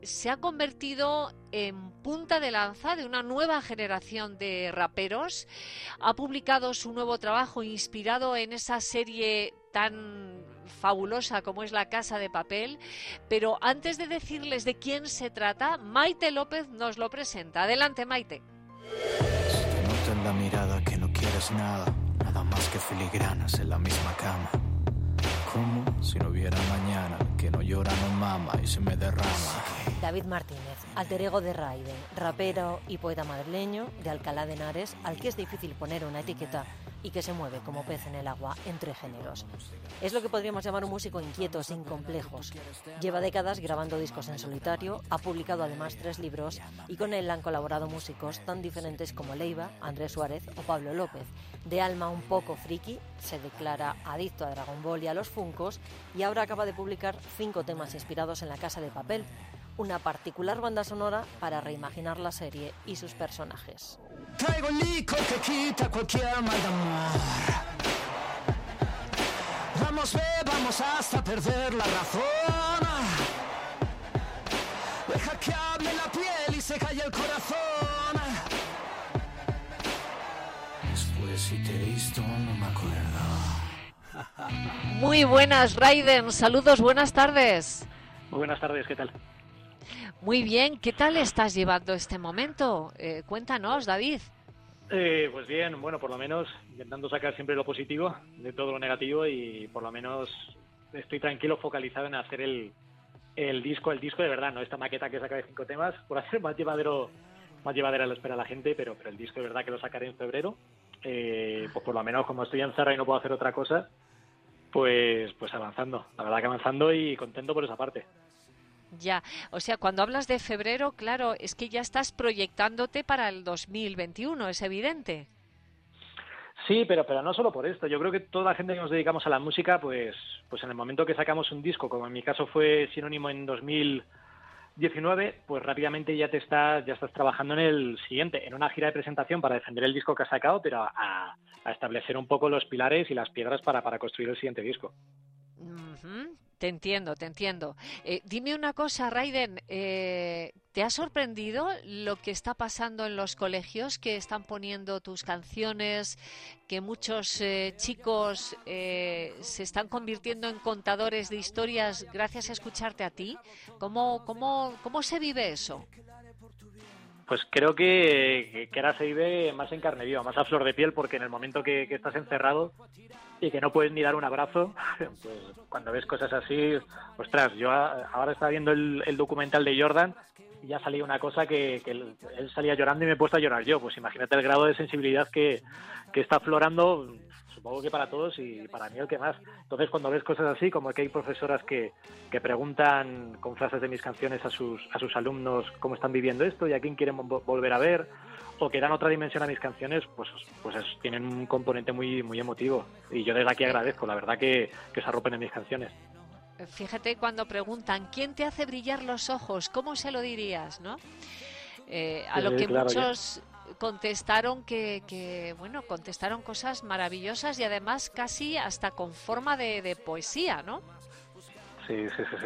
se ha convertido en punta de lanza de una nueva generación de raperos. Ha publicado su nuevo trabajo inspirado en esa serie tan fabulosa como es La Casa de Papel, pero antes de decirles de quién se trata, Maite López nos lo presenta. Adelante, Maite. Se te nota en la mirada que no quieres nada, nada más que filigranas en la misma cama. Como si no hubiera mañana, que no llora, no mama y se me derrama. David Martínez, alter ego de Raiden, rapero y poeta madrileño de Alcalá de Henares, al que es difícil poner una etiqueta y que se mueve como pez en el agua entre géneros. Es lo que podríamos llamar un músico inquieto, sin complejos. Lleva décadas grabando discos en solitario, ha publicado además 3 libros y con él han colaborado músicos tan diferentes como Leiva, Andrés Suárez o Pablo López. De alma un poco friki, se declara adicto a Dragon Ball y a los Funkos y ahora acaba de publicar 5 temas inspirados en La Casa de Papel, una particular banda sonora para reimaginar la serie y sus personajes. Traigo el licor que quita cualquier mal de amor. Vamos, bebamos hasta perder la razón. Deja que hable la piel y se calle el corazón. Después si te he visto no me acuerdo. Muy buenas, Raiden. Saludos, buenas tardes. Muy buenas tardes, ¿qué tal? Muy bien, ¿qué tal estás llevando este momento? Cuéntanos, David. Pues bien, bueno, por lo menos intentando sacar siempre lo positivo de todo lo negativo y por lo menos estoy tranquilo, focalizado en hacer el disco de verdad, no esta maqueta que saca de 5 temas, por hacer más llevadera lo espera la gente, pero el disco de verdad que lo sacaré en febrero. Pues por lo menos como estoy encerrado y no puedo hacer otra cosa, pues avanzando, la verdad que avanzando y contento por esa parte. Ya, o sea, cuando hablas de febrero, claro, es que ya estás proyectándote para el 2021, es evidente. Sí, pero no solo por esto. Yo creo que toda la gente que nos dedicamos a la música, pues en el momento que sacamos un disco, como en mi caso fue Sinónimo en 2019, pues rápidamente ya estás trabajando en el siguiente, en una gira de presentación para defender el disco que has sacado, pero a establecer un poco los pilares y las piedras para construir el siguiente disco. Uh-huh. Te entiendo. Dime una cosa, Raiden, ¿te ha sorprendido lo que está pasando en los colegios, que están poniendo tus canciones, que muchos chicos se están convirtiendo en contadores de historias gracias a escucharte a ti? ¿Cómo se vive eso? Pues creo que ahora se vive más en carne viva, más a flor de piel, porque en el momento que estás encerrado y que no puedes ni dar un abrazo, pues cuando ves cosas así, ostras, yo ahora estaba viendo el documental de Jordan y ya salía una cosa que él salía llorando y me he puesto a llorar yo. Pues imagínate el grado de sensibilidad que está aflorando, supongo que para todos y para mí el que más. Entonces cuando ves cosas así, como que hay profesoras que preguntan con frases de mis canciones a sus alumnos cómo están viviendo esto y a quién quieren volver a ver, o que dan otra dimensión a mis canciones, pues tienen un componente muy, muy emotivo. Y yo desde aquí agradezco, la verdad, que se arropen en mis canciones. Fíjate cuando preguntan ¿quién te hace brillar los ojos? ¿Cómo se lo dirías, no? A lo que claro, muchos contestaron contestaron cosas maravillosas y además casi hasta con forma de poesía, ¿no? Sí.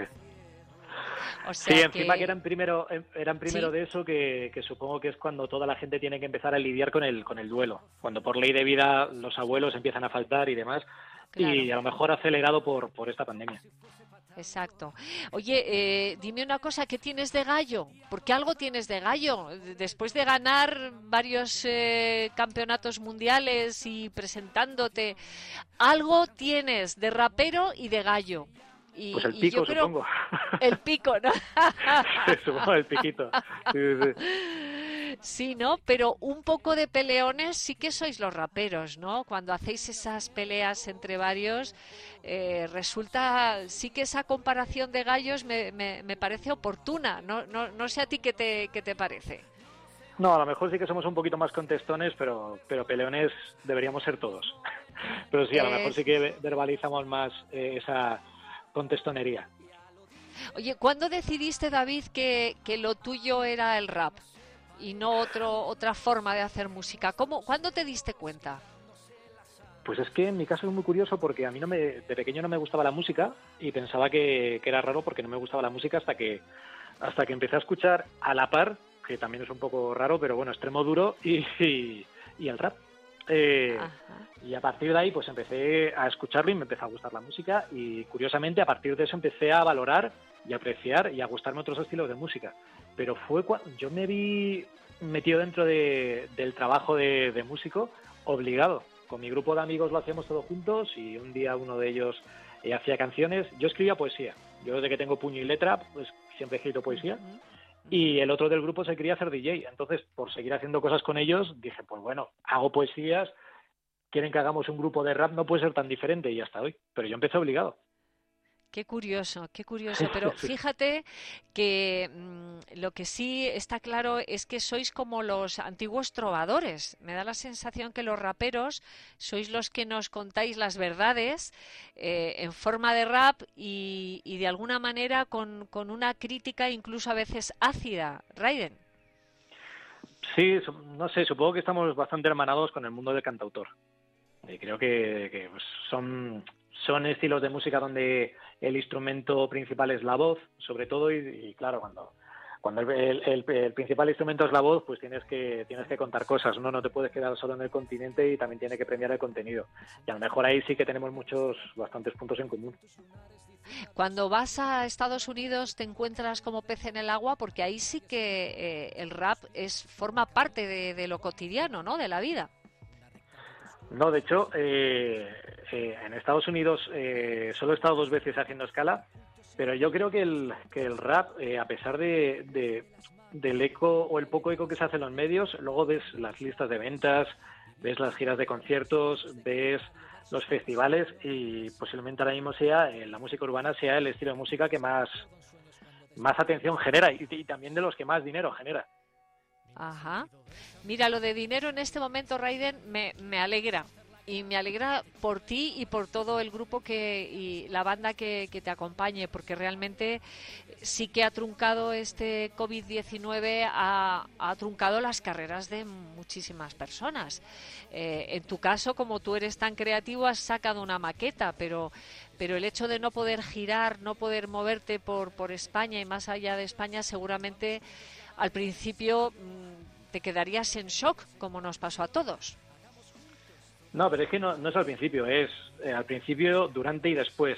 O sea sí, encima que eran primero ¿sí? de eso, que supongo que es cuando toda la gente tiene que empezar a lidiar con el duelo, cuando por ley de vida los abuelos empiezan a faltar y demás, claro. Y a lo mejor acelerado por esta pandemia. Exacto. Oye, dime una cosa, ¿qué tienes de gallo? Porque algo tienes de gallo. Después de ganar varios campeonatos mundiales y presentándote, algo tienes de rapero y de gallo. Pues el pico, supongo. El pico, ¿no? Supongo el piquito. Sí. Sí, ¿no? Pero un poco de peleones sí que sois los raperos, ¿no? Cuando hacéis esas peleas entre varios, resulta, sí que esa comparación de gallos me parece oportuna. No sé a ti qué te parece. No, a lo mejor sí que somos un poquito más contestones, pero peleones deberíamos ser todos. Pero sí, a lo mejor sí que verbalizamos más esa contestonería. Oye, ¿cuándo decidiste, David, que lo tuyo era el rap y no otra forma de hacer música? ¿Cuándo te diste cuenta? Pues es que en mi caso es muy curioso porque a mí de pequeño no me gustaba la música y pensaba que era raro porque no me gustaba la música hasta que hasta que empecé a escuchar a la par, que también es un poco raro, pero bueno, Extremo Duro y el rap. Y a partir de ahí pues empecé a escucharlo y me empezó a gustar la música, y curiosamente a partir de eso empecé a valorar y apreciar y a gustarme otros estilos de música. Pero fue cuando yo me vi metido dentro del trabajo de músico, obligado. Con mi grupo de amigos lo hacíamos todos juntos, y un día uno de ellos hacía canciones. Yo escribía poesía. Yo desde que tengo puño y letra, pues siempre he escrito poesía. Y el otro del grupo se quería hacer DJ. Entonces, por seguir haciendo cosas con ellos, dije, pues bueno, hago poesías, quieren que hagamos un grupo de rap, no puede ser tan diferente, y hasta hoy. Pero yo empecé obligado. Qué curioso, pero fíjate que lo que sí está claro es que sois como los antiguos trovadores. Me da la sensación que los raperos sois los que nos contáis las verdades en forma de rap y de alguna manera con una crítica incluso a veces ácida. Raiden. Sí, no sé, supongo que estamos bastante hermanados con el mundo del cantautor. Creo que pues, son estilos de música donde el instrumento principal es la voz, sobre todo, y claro, cuando el principal instrumento es la voz, pues tienes que contar cosas, ¿no? No te puedes quedar solo en el continente, y también tiene que premiar el contenido. Y a lo mejor ahí sí que tenemos bastantes puntos en común. Cuando vas a Estados Unidos te encuentras como pez en el agua, porque ahí sí que el rap forma parte de lo cotidiano, ¿no? De la vida. No, de hecho, en Estados Unidos solo he estado 2 veces haciendo escala, pero yo creo que el rap, a pesar del eco o el poco eco que se hace en los medios, luego ves las listas de ventas, ves las giras de conciertos, ves los festivales, y posiblemente ahora mismo la música urbana sea el estilo de música que más atención genera, y también de los que más dinero genera. Ajá. Mira, lo de dinero en este momento, Raiden, me alegra. Y me alegra por ti y por todo el grupo y la banda que te acompañe, porque realmente sí que ha truncado este COVID-19, ha truncado las carreras de muchísimas personas. En tu caso, como tú eres tan creativo, has sacado una maqueta, pero el hecho de no poder girar, no poder moverte por España y más allá de España, seguramente al principio te quedarías en shock, como nos pasó a todos. No, pero es que no es al principio, es al principio, durante y después.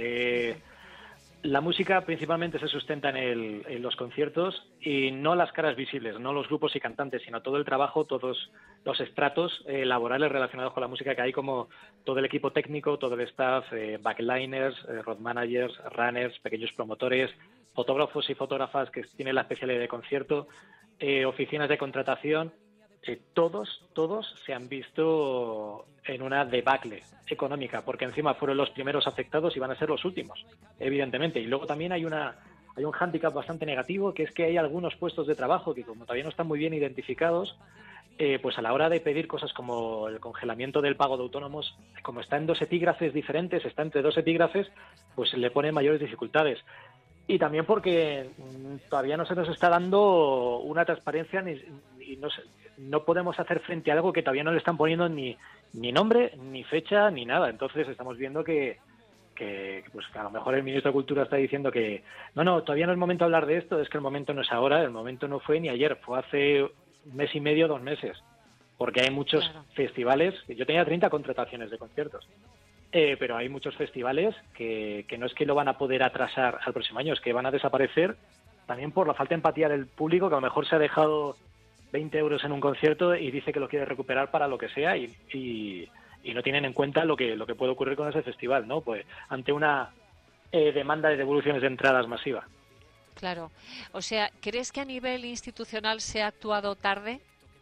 La música principalmente se sustenta en los conciertos, y no las caras visibles, no los grupos y cantantes, sino todo el trabajo, todos los estratos laborales relacionados con la música que hay, como todo el equipo técnico, todo el staff, backliners, road managers, runners, pequeños promotores, fotógrafos y fotógrafas que tienen la especialidad de concierto, oficinas de contratación. Todos se han visto en una debacle económica, porque encima fueron los primeros afectados y van a ser los últimos, evidentemente. Y luego también hay un hándicap bastante negativo, que es que hay algunos puestos de trabajo que, como todavía no están muy bien identificados, pues a la hora de pedir cosas como el congelamiento del pago de autónomos, como está en 2 epígrafes diferentes, está entre 2 epígrafes, pues le ponen mayores dificultades. Y también porque todavía no se nos está dando una transparencia, y no podemos hacer frente a algo que todavía no le están poniendo ni nombre, ni fecha, ni nada. Entonces estamos viendo que pues a lo mejor el ministro de Cultura está diciendo que no, todavía no es momento de hablar de esto, es que el momento no es ahora, el momento no fue ni ayer, fue hace 1 mes y medio, 2 meses, porque hay muchos festivales. Yo tenía 30 contrataciones de conciertos. Pero hay muchos festivales que no es que lo van a poder atrasar al próximo año, es que van a desaparecer también por la falta de empatía del público, que a lo mejor se ha dejado 20 euros en un concierto y dice que lo quiere recuperar para lo que sea, y no tienen en cuenta lo que puede ocurrir con ese festival, ¿no? Pues ante una demanda de devoluciones de entradas masiva. Claro. O sea, ¿crees que a nivel institucional se ha actuado tarde?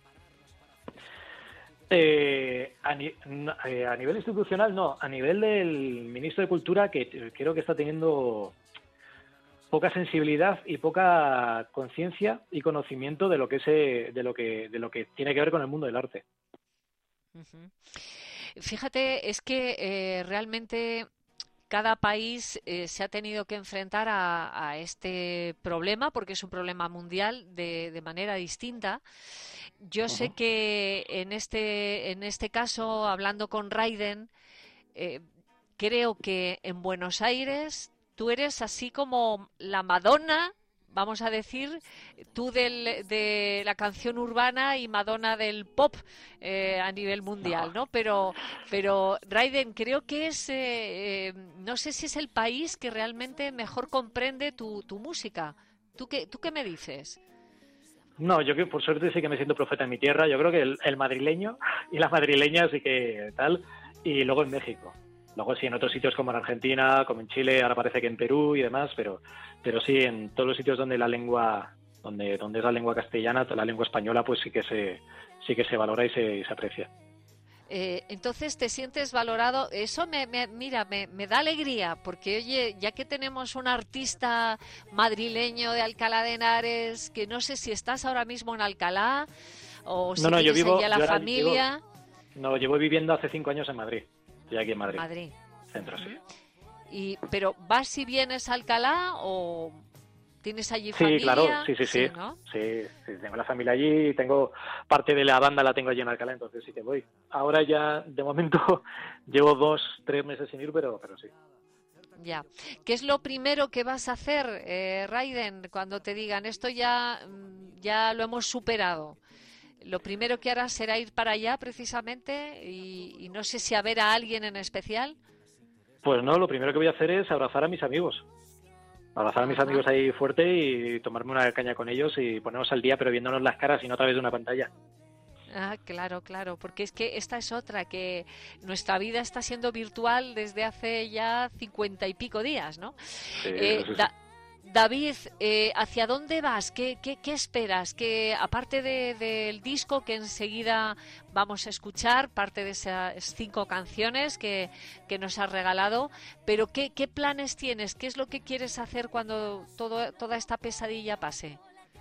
A nivel institucional no, a nivel del ministro de Cultura, que creo que está teniendo poca sensibilidad y poca conciencia y conocimiento de lo que tiene que ver con el mundo del arte. Uh-huh. Fíjate, es que realmente cada país se ha tenido que enfrentar a este problema, porque es un problema mundial de manera distinta. Yo sé que en este caso, hablando con Raiden, creo que en Buenos Aires tú eres así como la Madonna vamos a decir, tú de la canción urbana y Madonna del pop a nivel mundial, ¿no? Pero Raiden, creo que es, no sé si es el país que realmente mejor comprende tu música. ¿Tú qué me dices? No, yo que por suerte sí que me siento profeta en mi tierra. Yo creo que el madrileño y la madrileña sí que tal, y luego en México. Luego sí en otros sitios como en Argentina, como en Chile, ahora parece que en Perú y demás, pero sí en todos los sitios donde la lengua, donde es la lengua castellana, la lengua española, pues sí que se valora y se aprecia. Entonces te sientes valorado. Eso me da alegría, porque oye, ya que tenemos un artista madrileño de Alcalá de Henares, que no sé si estás ahora mismo en Alcalá o si tienes yo vivo, allá la familia. Llevo viviendo hace 5 años en Madrid. Estoy aquí en Madrid. Centro, sí. Pero ¿vas y vienes a Alcalá o tienes allí familia? Sí, claro, sí. ¿No? Sí, tengo la familia allí, tengo parte de la banda la tengo allí en Alcalá, entonces sí que voy. Ahora ya, de momento, llevo 2-3 meses sin ir, pero sí. Ya. ¿Qué es lo primero que vas a hacer, Raiden, cuando te digan esto ya lo hemos superado? Lo primero que harás será ir para allá precisamente y no sé si a ver a alguien en especial. Pues no, lo primero que voy a hacer es abrazar a mis amigos. Abrazar a mis amigos ahí fuerte y tomarme una caña con ellos y ponernos al día, pero viéndonos las caras y no a través de una pantalla. Ah, claro, porque es que esta es otra, que nuestra vida está siendo virtual desde hace ya 50 y pico días, ¿no? Sí, David, ¿hacia dónde vas? ¿Qué esperas? Que aparte del disco que enseguida vamos a escuchar, parte de esas 5 canciones que nos has regalado, pero ¿qué planes tienes? ¿Qué es lo que quieres hacer cuando toda esta pesadilla pase?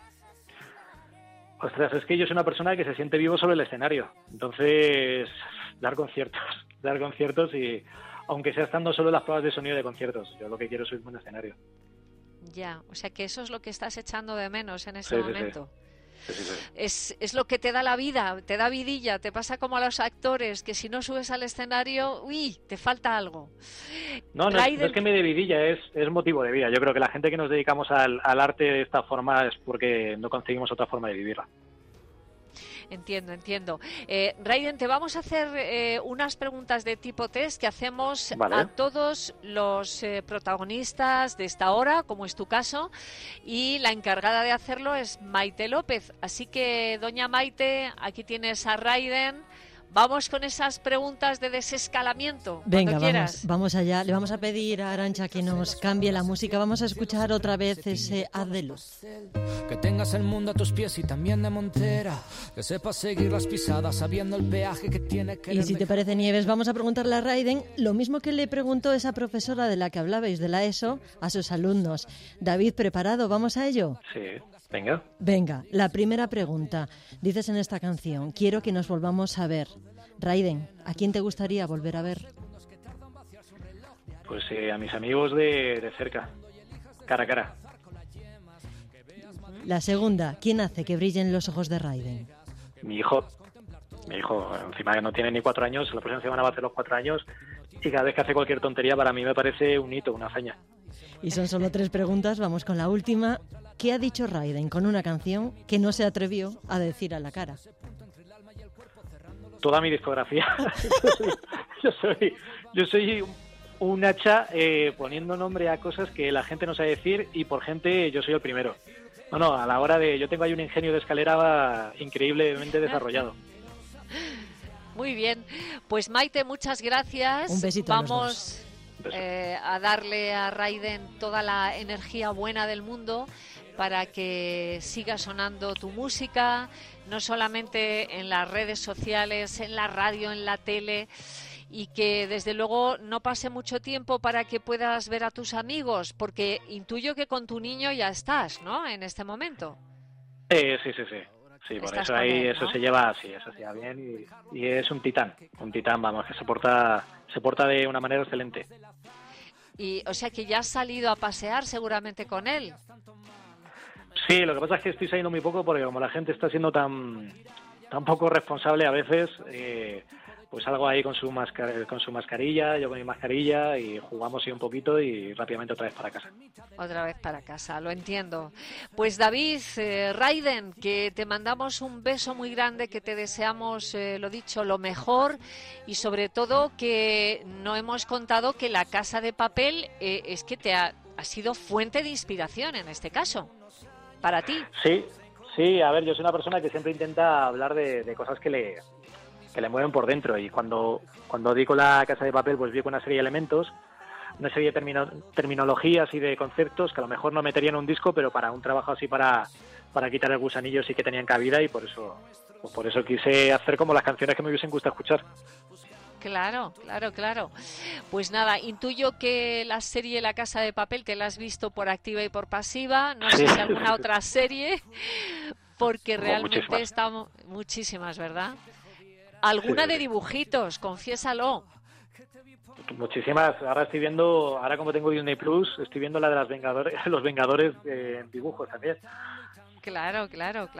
Ostras, es que yo soy una persona que se siente vivo sobre el escenario. Entonces, dar conciertos y aunque sea estando solo en las pruebas de sonido de conciertos, yo lo que quiero es subirme a un escenario. Ya, o sea que eso es lo que estás echando de menos en ese momento. Sí. Es lo que te da la vida, te da vidilla, te pasa como a los actores, que si no subes al escenario, te falta algo. No es que me dé vidilla, es motivo de vida. Yo creo que la gente que nos dedicamos al arte de esta forma es porque no conseguimos otra forma de vivirla. Entiendo. Raiden, te vamos a hacer unas preguntas de tipo test que hacemos Vale. a todos los protagonistas de esta hora, como es tu caso, y la encargada de hacerlo es Maite López. Así que, doña Maite, aquí tienes a Raiden. Vamos con esas preguntas de desescalamiento. Venga, quieras. vamos allá. Le vamos a pedir a Arantxa que nos cambie la música. Vamos a escuchar otra vez ese Haz de luz. Que tengas el mundo a tus pies y también de montera. Que sepas seguir las pisadas sabiendo el peaje que tiene que... Y si te parece, Nieves, vamos a preguntarle a Raiden lo mismo que le preguntó esa profesora de la que hablabais, de la ESO, a sus alumnos. David, ¿preparado? ¿Vamos a ello? Sí, venga. Venga, la primera pregunta. Dices en esta canción, quiero que nos volvamos a ver. Raiden, ¿a quién te gustaría volver a ver? Pues a mis amigos de cerca, cara a cara. La segunda, ¿quién hace que brillen los ojos de Raiden? Mi hijo, encima que no tiene ni 4 años, la próxima semana va a hacer los 4 años y cada vez que hace cualquier tontería para mí me parece un hito, una hazaña. Y son solo 3 preguntas, vamos con la última. ¿Qué ha dicho Raiden con una canción que no se atrevió a decir a la cara? Toda mi discografía. Yo soy un hacha poniendo nombre a cosas que la gente no sabe decir y por gente yo soy el primero. No, a la hora de... Yo tengo ahí un ingenio de escalera increíblemente desarrollado. Muy bien. Pues Maite, muchas gracias. Un besito. Vamos a darle a Raiden toda la energía buena del mundo para que siga sonando tu música, no solamente en las redes sociales, en la radio, en la tele, y que desde luego no pase mucho tiempo para que puedas ver a tus amigos, porque intuyo que con tu niño ya estás, ¿no?, en este momento. Sí, por eso ahí él, ¿no? Eso se lleva bien y es un titán, vamos, que se porta de una manera excelente. Y o sea que ya has salido a pasear seguramente con él. Sí, lo que pasa es que estoy saliendo muy poco porque como la gente está siendo tan poco responsable a veces, pues salgo ahí con su mascarilla, yo con mi mascarilla, y jugamos ahí un poquito y rápidamente otra vez para casa. Otra vez para casa, lo entiendo. Pues David, Raiden, que te mandamos un beso muy grande, que te deseamos, lo dicho, lo mejor, y sobre todo que no hemos contado que La Casa de Papel es que te ha sido fuente de inspiración en este caso, para ti. Sí, a ver, yo soy una persona que siempre intenta hablar de cosas que le mueven por dentro, y cuando di con La Casa de Papel, pues vi con una serie de elementos, una serie de terminologías y de conceptos que a lo mejor no metería en un disco, pero para un trabajo así para quitar el gusanillo sí que tenían cabida, y por eso quise hacer como las canciones que me hubiesen gustado escuchar. Claro. Pues nada, intuyo que la serie La Casa de Papel te la has visto por activa y por pasiva, no sé si alguna otra serie, porque realmente estamos muchísimas, ¿verdad? ¿Alguna de dibujitos? Confiésalo. Muchísimas. Ahora como tengo Disney Plus, estoy viendo la de los Vengadores en dibujos también. Claro.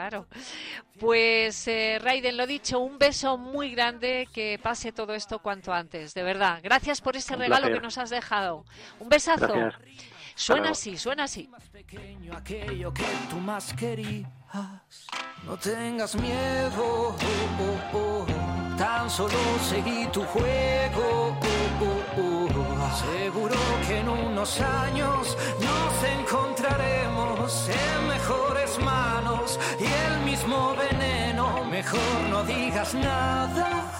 Pues Raiden, lo dicho, un beso muy grande, que pase todo esto cuanto antes, de verdad. Gracias por ese regalo que nos has dejado. Un besazo. Gracias. Suena así. Aquello que tú más querías. No tengas miedo, tan solo seguí tu juego. Seguro que en unos años nos encontraremos en mejores manos y el mismo veneno. Mejor no digas nada,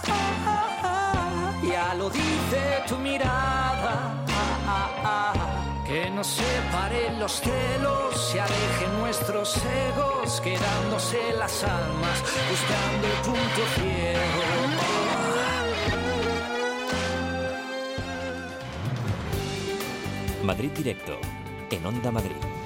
ya lo dice tu mirada. Que nos separen los celos, se alejen nuestros egos, quedándose las almas, buscando el punto ciego. Madrid Directo, en Onda Madrid.